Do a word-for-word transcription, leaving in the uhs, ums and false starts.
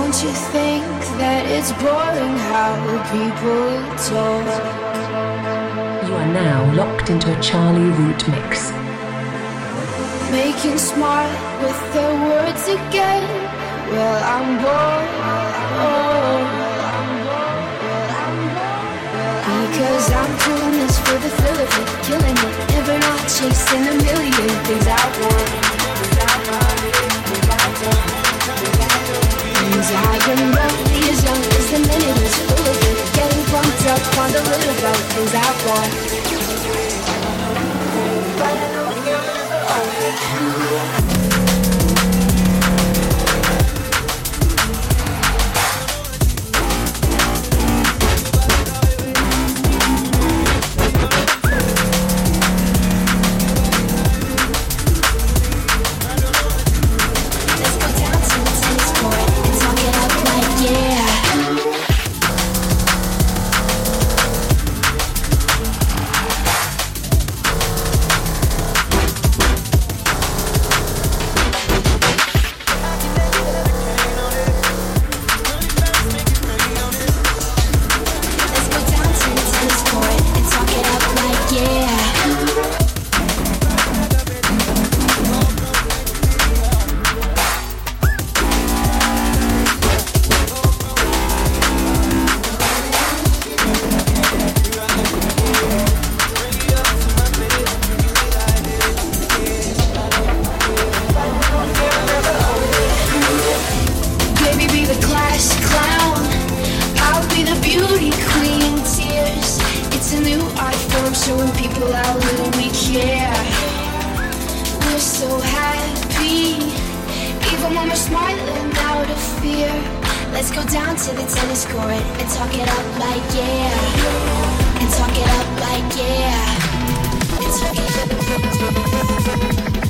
Don't you think that it's boring how people talk? You are now locked into a Charlie Root mix. Making smart with their words again. Well, I'm bored. Because I'm doing this for the thrill of it, killing it, never not chasing a million things I want. And I am roughly as young as the minute is full of it, getting pumped up on the little about things I want. But I know you're never always. Showing people how little we care. We're so happy, even when we're smiling out of fear. Let's go down to the tennis court and talk it up like yeah. And talk it up like yeah. And talk it up.